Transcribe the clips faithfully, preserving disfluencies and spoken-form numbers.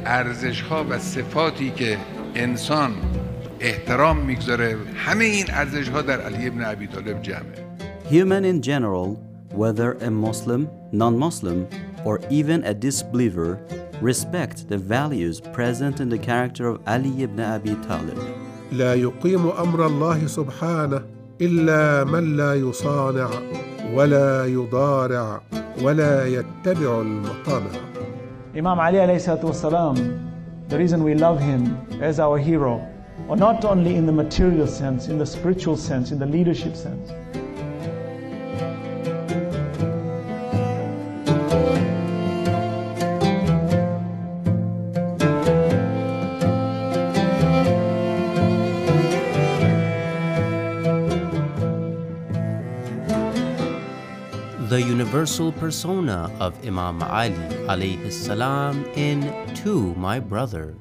ارزش ها و صفاتی که انسان احترام میگذاره، همه این ارزش ها در علی ابن ابی طالب جمعه. Human in general, whether a Muslim, non-Muslim, or even a disbeliever, respect the values present in the character of Ali ibn Abi Talib. لا يقيم أمر الله سبحانه إلا من لا يصانع ولا يضارع ولا يتبع المطامع. Imam Ali alayhi salatu wasalam, the reason we love him as our hero, or not only in the material sense, in the spiritual sense, in the leadership sense. The universal persona of Imam Ali alayhi salam in To My Brother.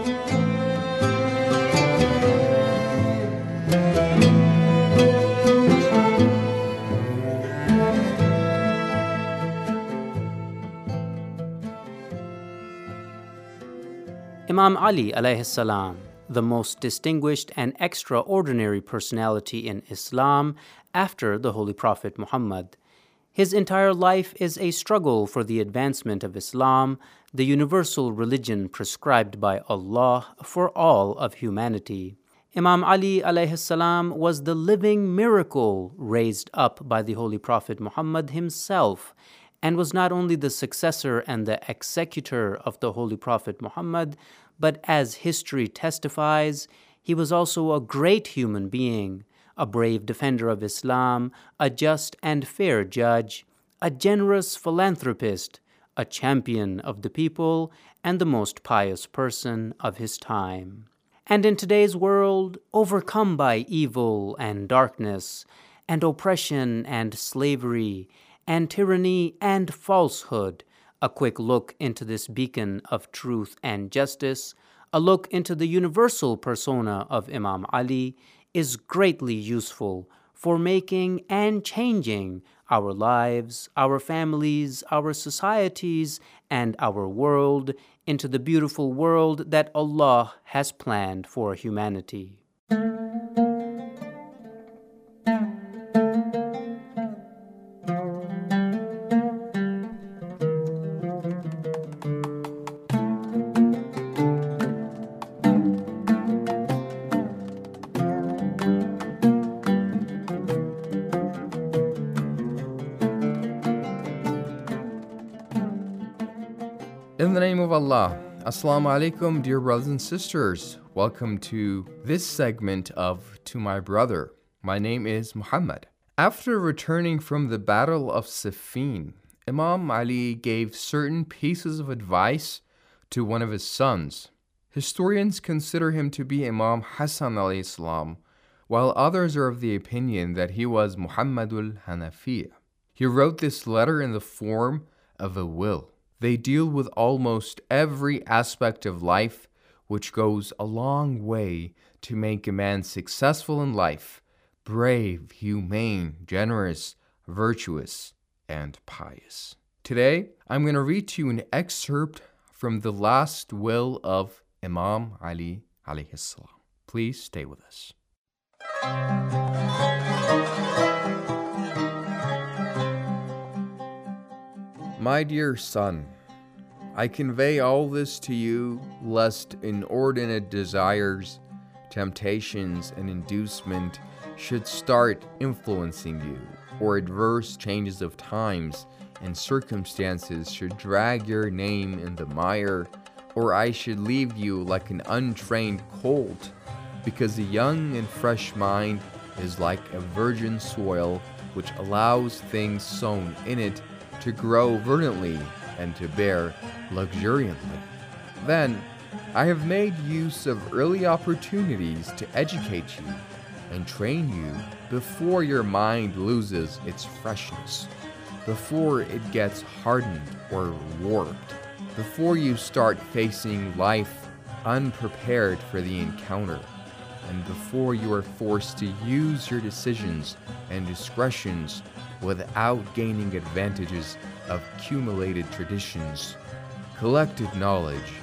Imam Ali alayhi salam, the most distinguished and extraordinary personality in Islam after the Holy Prophet Muhammad. His entire life is a struggle for the advancement of Islam, the universal religion prescribed by Allah for all of humanity. Imam Ali alayhi salam was the living miracle raised up by the Holy Prophet Muhammad himself, and was not only the successor and the executor of the Holy Prophet Muhammad, but as history testifies, he was also a great human being, a brave defender of Islam, a just and fair judge, a generous philanthropist, a champion of the people, and the most pious person of his time. And in today's world, overcome by evil and darkness, and oppression and slavery, and tyranny and falsehood, a quick look into this beacon of truth and justice, a look into the universal persona of Imam Ali, is greatly useful for making and changing our lives, our families, our societies, and our world into the beautiful world that Allah has planned for humanity. In the name of Allah, Assalamu alaikum, dear brothers and sisters. Welcome to this segment of To My Brother. My name is Muhammad. After returning from the Battle of Siffin, Imam Ali gave certain pieces of advice to one of his sons. Historians consider him to be Imam Hassan alayhi salam, while others are of the opinion that he was Muhammadul Hanafiya. He wrote this letter in the form of a will. They deal with almost every aspect of life, which goes a long way to make a man successful in life, brave, humane, generous, virtuous, and pious. Today, I'm going to read to you an excerpt from the last will of Imam Ali alayhi salam. Please stay with us. My dear son, I convey all this to you lest inordinate desires, temptations, and inducement should start influencing you, or adverse changes of times and circumstances should drag your name in the mire, or I should leave you like an untrained colt, because a young and fresh mind is like a virgin soil which allows things sown in it to grow verdantly and to bear luxuriantly. Then I have made use of early opportunities to educate you and train you before your mind loses its freshness, before it gets hardened or warped, before you start facing life unprepared for the encounter, and before you are forced to use your decisions and discretions without gaining advantages of accumulated traditions, collected knowledge,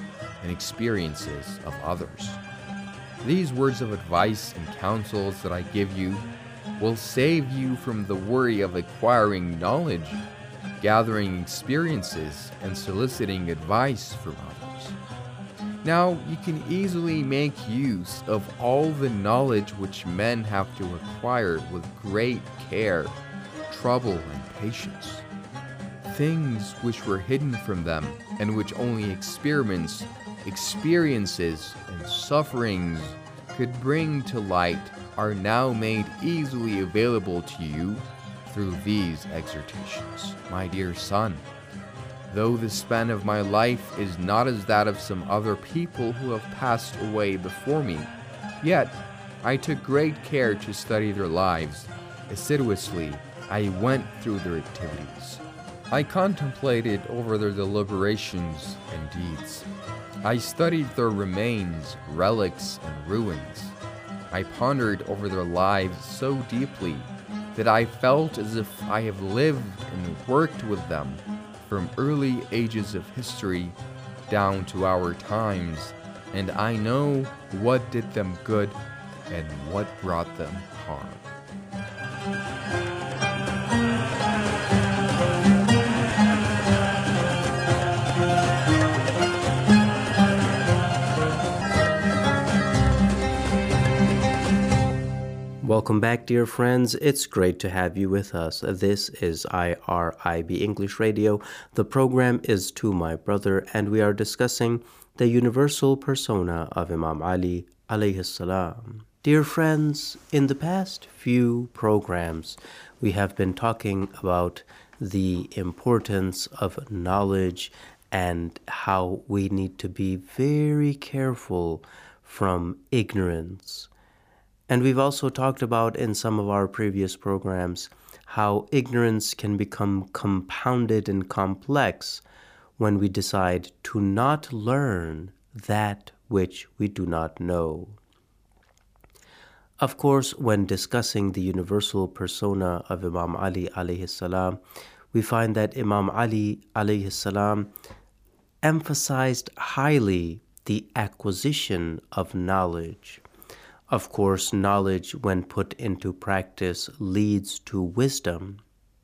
and experiences of others. These words of advice and counsels that I give you will save you from the worry of acquiring knowledge, gathering experiences, and soliciting advice from others. Now, you can easily make use of all the knowledge which men have to acquire with great care, trouble, and patience. Things which were hidden from them and which only experiments, experiences, and sufferings could bring to light are now made easily available to you through these exhortations. My dear son, though the span of my life is not as that of some other people who have passed away before me, yet I took great care to study their lives. Assiduously, I went through their activities. I contemplated over their deliberations and deeds. I studied their remains, relics, and ruins. I pondered over their lives so deeply that I felt as if I have lived and worked with them from early ages of history down to our times, and I know what did them good and what brought them harm. Welcome back, dear friends. It's great to have you with us. This is I R I B English Radio. The program is To My Brother, and we are discussing the universal persona of Imam Ali alayhi salam. Dear friends, in the past few programs, we have been talking about the importance of knowledge and how we need to be very careful from ignorance. And we've also talked about in some of our previous programs how ignorance can become compounded and complex when we decide to not learn that which we do not know. Of course, when discussing the universal persona of Imam Ali alayhi salam, we find that Imam Ali alayhi salam emphasized highly the acquisition of knowledge. Of course, knowledge, when put into practice, leads to wisdom.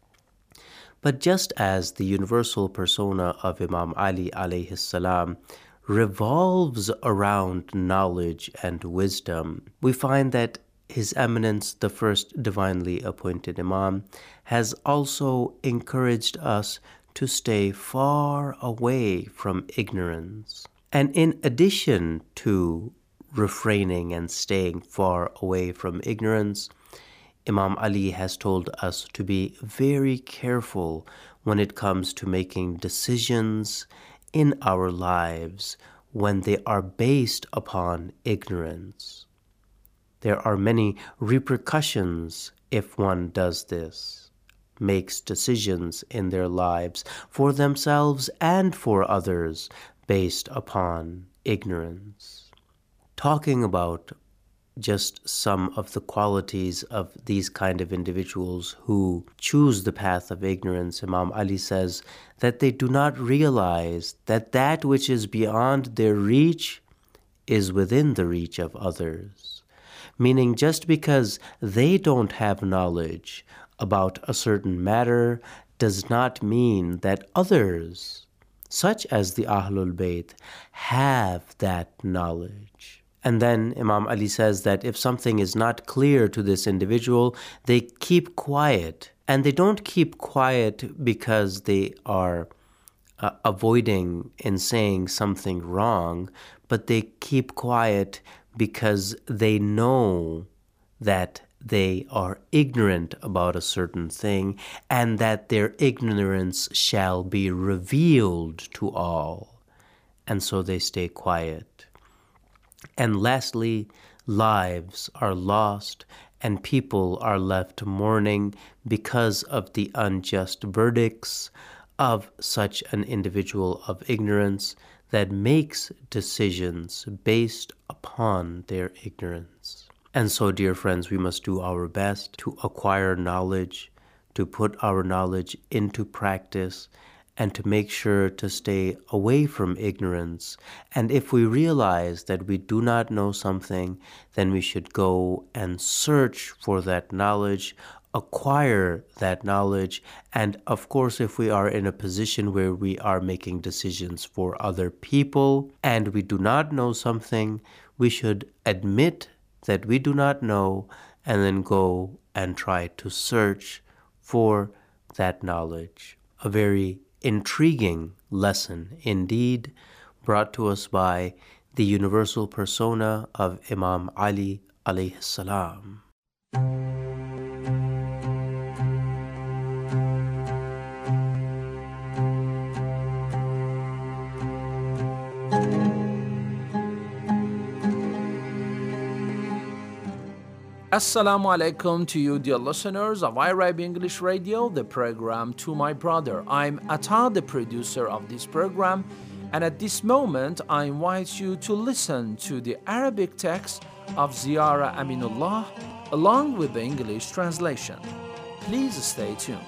But just as the universal persona of Imam Ali alayhi salam revolves around knowledge and wisdom, we find that His Eminence, the first divinely appointed Imam, has also encouraged us to stay far away from ignorance. And in addition to refraining and staying far away from ignorance, Imam Ali has told us to be very careful when it comes to making decisions in our lives when they are based upon ignorance. There are many repercussions if one does this, makes decisions in their lives for themselves and for others based upon ignorance. Talking about just some of the qualities of these kind of individuals who choose the path of ignorance, Imam Ali says that they do not realize that that which is beyond their reach is within the reach of others. Meaning, just because they don't have knowledge about a certain matter does not mean that others, such as the Ahlul Bayt, have that knowledge. And then Imam Ali says that if something is not clear to this individual, they keep quiet. And they don't keep quiet because they are uh, avoiding in saying something wrong, but they keep quiet because they know that they are ignorant about a certain thing and that their ignorance shall be revealed to all. And so they stay quiet. And lastly, lives are lost and people are left mourning because of the unjust verdicts of such an individual of ignorance that makes decisions based upon their ignorance. And so, dear friends, we must do our best to acquire knowledge, to put our knowledge into practice, and to make sure to stay away from ignorance. And if we realize that we do not know something, then we should go and search for that knowledge, acquire that knowledge, and of course, if we are in a position where we are making decisions for other people and we do not know something, we should admit that we do not know and then go and try to search for that knowledge. A very intriguing lesson indeed, brought to us by the universal persona of Imam Ali alayhi salam. Assalamu alaikum to you, dear listeners of iRabi English Radio, the program To My Brother. I'm Atta, the producer of this program, and at this moment I invite you to listen to the Arabic text of Ziyara Aminullah along with the English translation. Please stay tuned.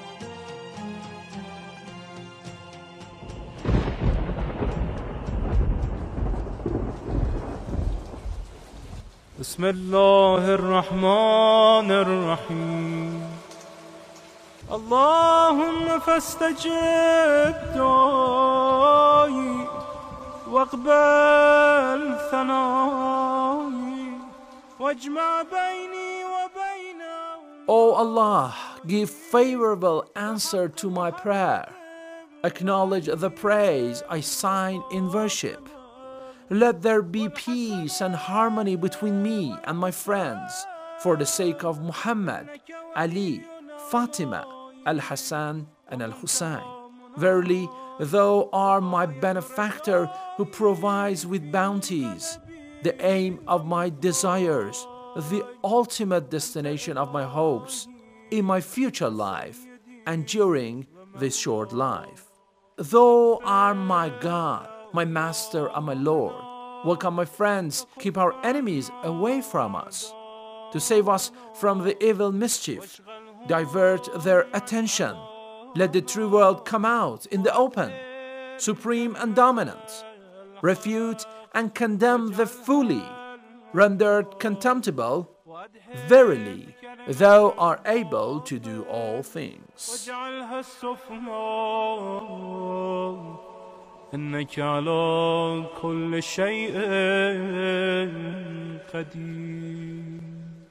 بسم الله الرحمن الرحيم اللهم فاستجب دعائي واقبل ثنائي واجمع بيني وبينه. O Allah, give favorable answer to my prayer. Acknowledge the praise I sign in worship. Let there be peace and harmony between me and my friends for the sake of Muhammad, Ali, Fatima, Al-Hassan, and Al-Hussein. Verily, Thou art my benefactor who provides with bounties, the aim of my desires, the ultimate destination of my hopes in my future life and during this short life. Thou art my God, my Master and my Lord. Welcome, my friends, keep our enemies away from us. To save us from the evil mischief, divert their attention. Let the true world come out in the open, supreme and dominant. Refute and condemn the fully, rendered contemptible. Verily, Thou art able to do all things. إنك على كل شيء قدير.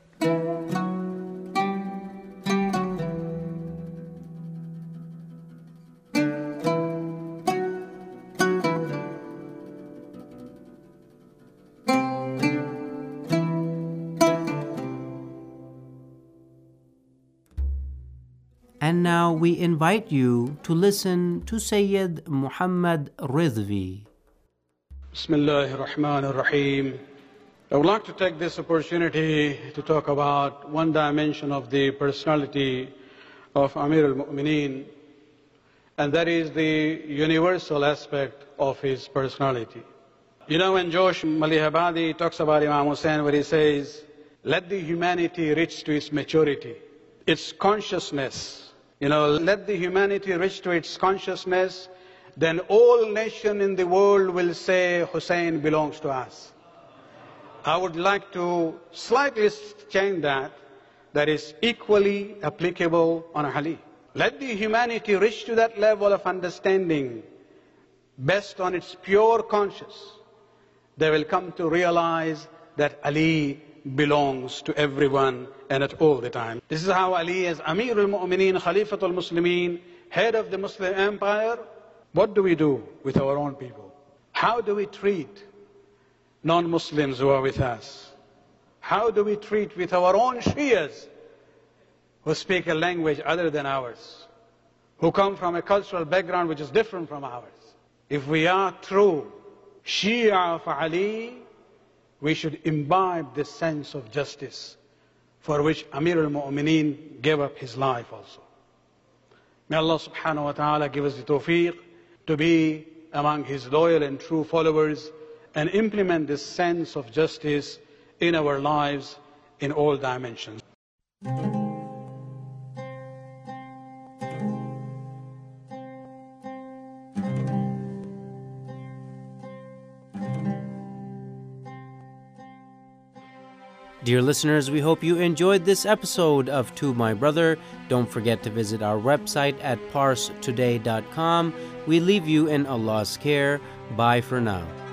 And now we invite you to listen to Sayyid Muhammad Ridvi. Bismillahir Rahmanir Rahim. I would like to take this opportunity to talk about one dimension of the personality of Amir al-Mu'mineen, and that is the universal aspect of his personality. You know, when Josh Malihabadi talks about Imam Hussein, where he says, let the humanity reach to its maturity, its consciousness, you know, let the humanity reach to its consciousness, then all nation in the world will say Hussein belongs to us. I would like to slightly change that, that is equally applicable on Ali. Let the humanity reach to that level of understanding based on its pure conscience. They will come to realize that Ali belongs to everyone and at all the time. This is how Ali, as Amir al-Mu'mineen, Khalifatul Muslimin, head of the Muslim empire, what do we do with our own people? How do we treat non-Muslims who are with us? How do we treat with our own Shias who speak a language other than ours, who come from a cultural background which is different from ours? If we are true Shia of Ali, we should imbibe this sense of justice for which Amir al-Mu'mineen gave up his life also. May Allah subhanahu wa ta'ala give us the tawfiq to be among his loyal and true followers and implement this sense of justice in our lives in all dimensions. Dear listeners, we hope you enjoyed this episode of To My Brother. Don't forget to visit our website at parse today dot com. We leave you in Allah's care. Bye for now.